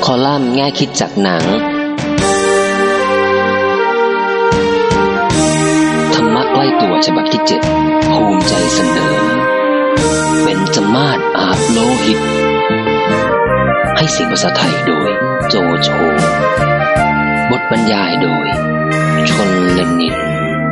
คอลัมน์แง่คิดจากหนังธรรมะใกล้ตัวฉบับที่7ภูมิใจเสนอเบญจมาศอาบโลหิตให้เสียงภาษาไทยโดยโจโฉบทบรรยายโดยชลเลนิน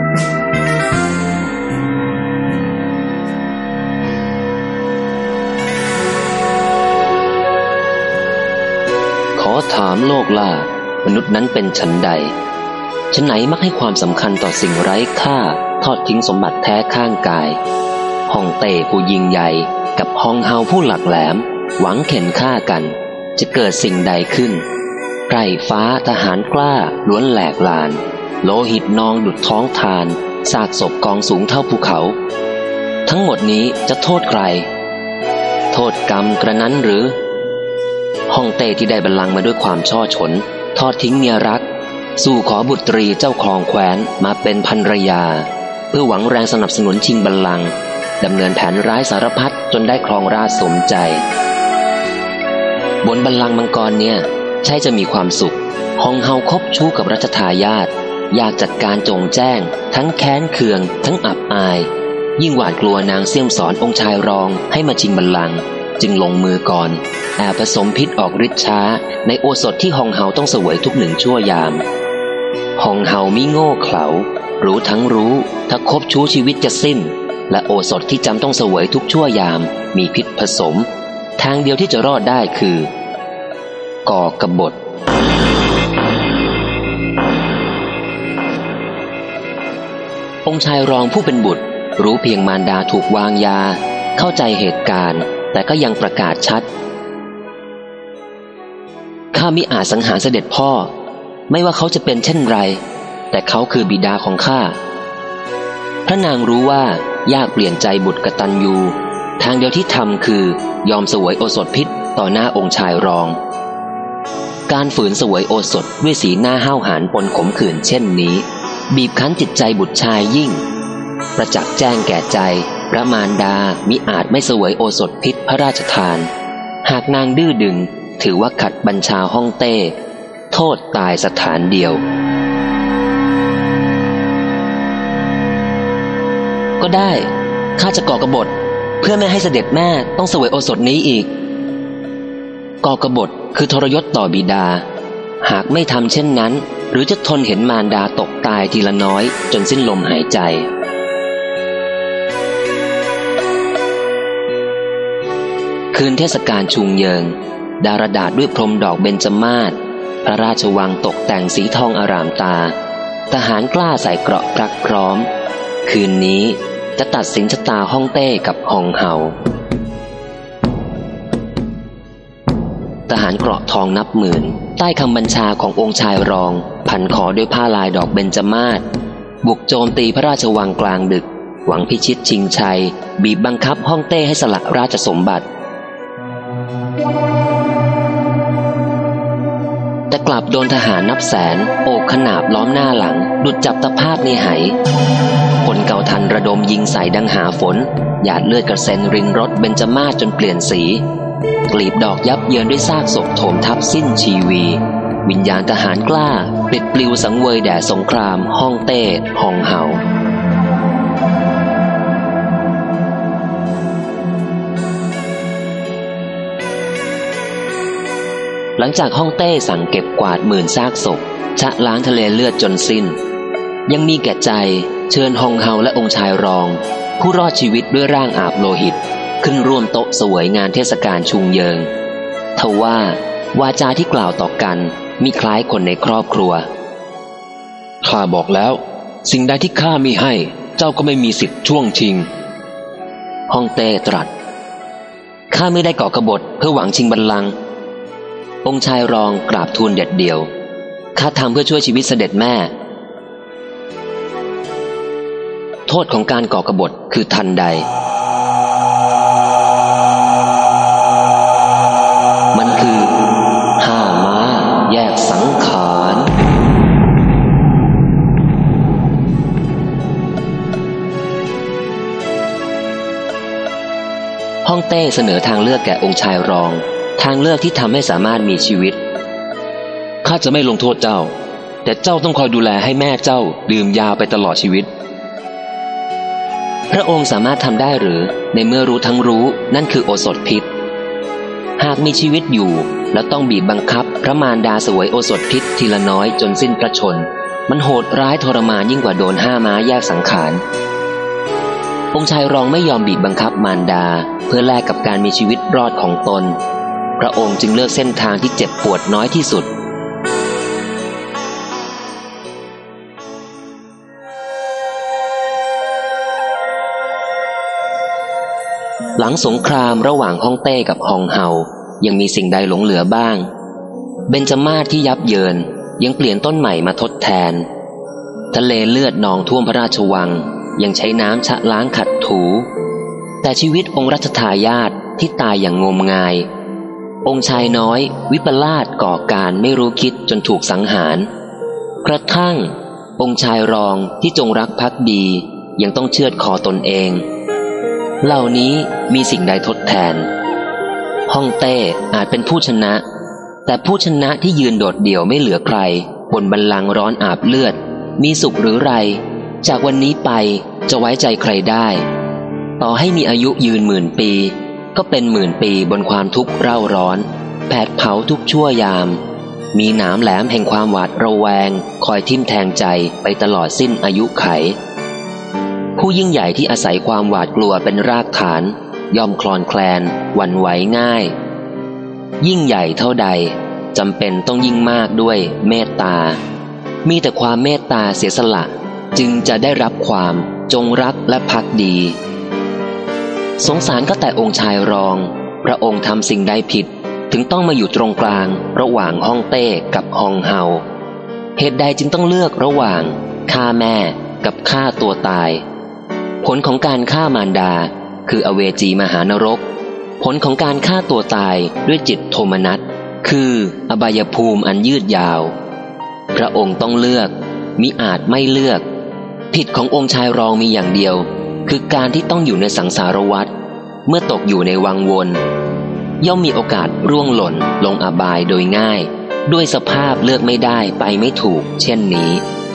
ขอถามโลกล่ามนุษย์นั้นเป็นฉันใดฉะไหนมักให้ความสำคัญต่อสิ่งไร้ค่าทอดทิ้งสมบัติแท้ข้างกายฮ่องเต้ผู้ยิ่งใหญ่กับฮองเฮาผู้หลักแหลมหวังเข็นฆ่ากันจะเกิดสิ่งใดขึ้นไพร่ฟ้าทหารกล้าล้วนแหลกลานโลหิตนองดุจท้องทานซากศพกองสูงเท่าภูเขาทั้งหมดนี้จะโทษใครโทษกรรมกระนั้นหรือฮ่องเต้ที่ได้บัลลังก์มาด้วยความช่อฉนทอดทิ้งเมียรักสู่ขอบุตรีเจ้าครองแคว้นมาเป็นภรรยาเพื่อหวังแรงสนับสนุนชิงบัลลังก์ดำเนินแผนร้ายสารพัดจนได้ครองราชย์สมใจบนบัลลังก์มังกรเนี่ยใช่จะมีความสุขฮองเฮาคบชู้กับรัชทายาทอยากจัดการจงแจ้งทั้งแค้นเคืองทั้งอับอายยิ่งหวาดกลัวนางเสี่ยมสอนองค์ชายรองให้มาชิงบัลลังก์จึงลงมือก่อนแอบผสมพิษออกฤทธิ์ช้าในโอสถที่ฮองเฮาต้องเสวยทุกหนึ่งชั่วยามฮองเฮามิโง่เขลารู้ทั้งรู้ถ้าคบชู้ชีวิตจะสิ้นและโอสถที่จำต้องเสวยทุกชั่วยามมีพิษผสมทางเดียวที่จะรอดได้คือก่อกบฏองค์ชายรองผู้เป็นบุตรรู้เพียงมารดาถูกวางยาเข้าใจเหตุการณ์แต่ก็ยังประกาศชัดข้ามิอาจสังหารเสด็จพ่อไม่ว่าเขาจะเป็นเช่นไรแต่เขาคือบิดาของข้าพระนางรู้ว่ายากเปลี่ยนใจบุตรกตัญญูทางเดียวที่ทำคือยอมเสวยโอสถพิษต่อหน้าองค์ชายรองการฝืนเสวยโอสถด้วยสีหน้าห้าวหาญปนขมขื่นเช่นนี้บีบคั้นจิตใจบุตรชายยิ่งประจักษ์แจ้งแก่ใจพระมารดามิอาจไม่เสวยโอสถพิษพระราชทานหากนางดื้อดึงถือว่าขัดบัญชาฮ่องเต้โทษตายสถานเดียวก็ได้ข้าจะก่อกบฏเพื่อไม่ให้เสด็จแม่ต้องเสวยโอสถนี้อีกก่อกบฏคือทรยศต่อบิดาหากไม่ทำเช่นนั้นหรือจะทนเห็นมารดาตกตายทีละน้อยจนสิ้นลมหายใจคืนเทศกาลชุงเยิงดารดาษด้วยพรมดอกเบญจมาศพระราชวังตกแต่งสีทองอร่ามตาทหารกล้าใส่เกราะพรักพร้อมคืนนี้จะตัดสินชะตาฮ่องเต้กับฮองเฮาทหารเกราะทองนับหมื่นใต้คำบัญชาขององค์ชายรองพันคอด้วยผ้าลายดอกเบญจมาศบุกโจมตีพระราชวังกลางดึกหวังพิชิตชิงชัยบีบบังคับฮ่องเต้ให้สละราชสมบัติแต่กลับโดนทหารนับแสนโอบขนาบล้อมหน้าหลังดุจจับตะภาพในไหคนเก่าทันระดมยิงใส่ดังหาฝนหยาดเลือดกระเซ็นรินรถเบญจมาศจนเปลี่ยนสีกลีบดอกยับเยินด้วยซากศพโถมทับสิ้นชีวีวิญญาณทหารกล้าปลิดปลิวสังเวยแด่สงครามฮ่องเต้ฮองเฮาหลังจากฮ่องเต้สั่งเก็บกวาดหมื่นซากศพชะล้างทะเลเลือดจนสิ้นยังมีแก่ใจเชิญฮองเฮาและองค์ชายรองผู้รอดชีวิตด้วยร่างอาบโลหิตขึ้นร่วมโต๊ะเสวยงานเทศกาลชุงเยิงทว่าวาจาที่กล่าวต่อกันมิคล้ายคนในครอบครัวข้าบอกแล้วสิ่งใดที่ข้ามิให้เจ้าก็ไม่มีสิทธิ์ช่วงชิงฮ่องเต้ตรัสข้าไม่ได้ก่อกบฏเพื่อหวังชิงบัลลังก์องค์ชายรองกราบทูลเด็ดเดี่ยวข้าทำเพื่อช่วยชีวิตเสด็จแม่โทษของการก่อกบฏคือทันใดมันคือห้าม้าแยกสังขารฮ่องเต้เสนอทางเลือกแก่องค์ชายรองทางเลือกที่ทำให้สามารถมีชีวิตาจะไม่ลงโทษเจ้าแต่เจ้าต้องคอยดูแลให้แม่เจ้าดื่มยาไปตลอดชีวิตพระองค์สามารถทำได้หรือในเมื่อรู้ทั้งรู้นั่นคือโอสถพิษหากมีชีวิตอยู่แล้วต้องบีบบังคับพระมารดาเสวยโอสถพิษทีละน้อยจนสิ้นพระชนมันโหดร้ายทรมานยิ่งกว่าโดน5 ม้าแยกสังขารองค์ชายรองไม่ยอมบีบบังคับมารดาเพื่อแลกกับการมีชีวิตรอดของตนพระองค์จึงเลือกเส้นทางที่เจ็บปวดน้อยที่สุดหลังสงครามระหว่างฮ่องเต้กับฮองเฮายังมีสิ่งใดหลงเหลือบ้างเบญจมาศที่ยับเยินยังเปลี่ยนต้นใหม่มาทดแทนทะเลเลือดนองท่วมพระราชวังยังใช้น้ำชะล้างขัดถูแต่ชีวิตองค์รัชทายาทที่ตายอย่างงมงายองค์ชายน้อยวิปลาสก่อการไม่รู้คิดจนถูกสังหารกระทั่งองค์ชายรองที่จงรักภักดียังต้องเชือดคอตนเองเหล่านี้มีสิ่งใดทดแทนฮ่องเต้อาจเป็นผู้ชนะแต่ผู้ชนะที่ยืนโดดเดี่ยวไม่เหลือใครบนบัลลังก์ร้อนอาบเลือดมีสุขหรือไรจากวันนี้ไปจะไว้ใจใครได้ต่อให้มีอายุยืน10,000 ปีก็เป็น10,000 ปีบนความทุกข์เร่าร้อนแผดเผาทุกชั่วยามมีหนามแหลมแห่งความหวาดระแวงคอยทิ่มแทงใจไปตลอดสิ้นอายุไขผู้ยิ่งใหญ่ที่อาศัยความหวาดกลัวเป็นรากฐานย่อมคลอนแคลนหวั่นไหวง่ายยิ่งใหญ่เท่าใดจำเป็นต้องยิ่งมากด้วยเมตตามีแต่ความเมตตาเสียสละจึงจะได้รับความจงรักและภักดีสงสารก็แต่องค์ชายรองพระองค์ทำสิ่งใดผิดถึงต้องมาอยู่ตรงกลางระหว่างฮ่องเต้กับฮองเฮาเหตุใดจึงต้องเลือกระหว่างฆ่าแม่กับฆ่าตัวตายผลของการฆ่ามารดาคืออเวจีมหานรกผลของการฆ่าตัวตายด้วยจิตโทมนัสคืออบายภูมิอันยืดยาวพระองค์ต้องเลือกมิอาจไม่เลือกผิดขององค์ชายรองมีอย่างเดียวคือการที่ต้องอยู่ในสังสารวัฏเมื่อตกอยู่ในวังวนย่อมมีโอกาสร่วงหล่นลงอบายโดยง่ายด้วยสภาพเลือกไม่ได้ไปไม่ถูกเช่นนี้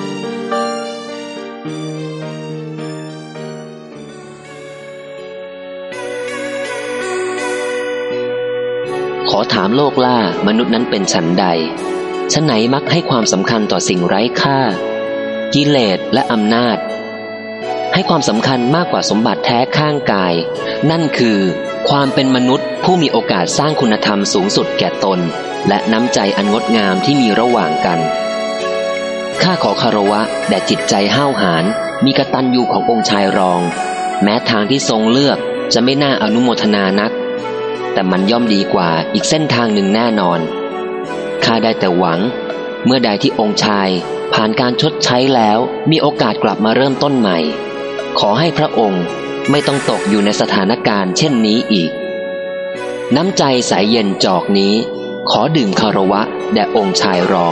ขอถามโลกล่ามนุษย์นั้นเป็นฉันใดฉะไหนมักให้ความสำคัญต่อสิ่งไร้ค่ากิเลสและอำนาจให้ความสำคัญมากกว่าสมบัติแท้ข้างกายนั่นคือความเป็นมนุษย์ผู้มีโอกาสสร้างคุณธรรมสูงสุดแก่ตนและน้ำใจอันงดงามที่มีระหว่างกันข้าขอคารวะแด่จิตใจห้าวหาญมีกตัญญูขององค์ชายรองแม้ทางที่ทรงเลือกจะไม่น่าอนุโมทนานักแต่มันย่อมดีกว่าอีกเส้นทางหนึ่งแน่นอนข้าได้แต่หวังเมื่อใดที่องค์ชายผ่านการชดใช้แล้วมีโอกาสกลับมาเริ่มต้นใหม่ขอให้พระองค์ไม่ต้องตกอยู่ในสถานการณ์เช่นนี้อีกน้ำใจสายเย็นจอกนี้ขอดื่มคารวะแด่องค์ชายรอง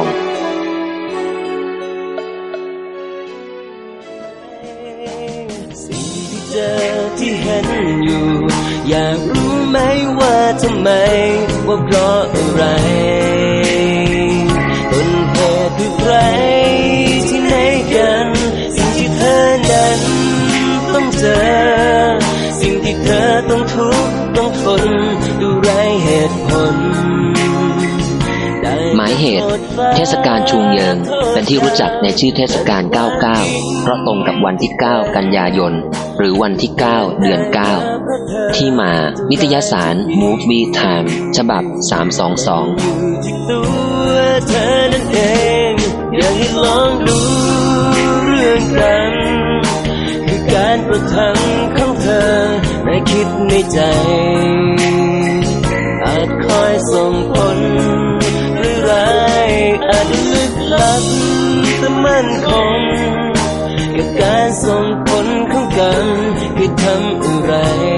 สิ่งที่เจอที่เห็นอยู่อยากรู้ไหมว่าทำไมว่าเพราะอะไรต้นเหตุคือใครที่ไหนกันสิ่งที่เธอนั้นต้องเจอสิ่งที่เธอต้องทุกข์ต้องทนดูไรเหตุผลหมายเหตุเทศกาลชูเยิงเป็นที่รู้จักในชื่อเทศกาล99เพราะตรงกับวันที่9กันยายนหรือวันที่9เดือน9ที่มานิตยสาร Movie Time ฉบับ322 อยู่ที่ตัวเธอนั่นเองอยากให้ลองดูเรื่องกันคือการประทังของเธอในคิดในใจอาจคอยส่งผลหรือร้ายอาจลึกลับแต่มั่นคงกับการส่งผลของกันคือทำอะไร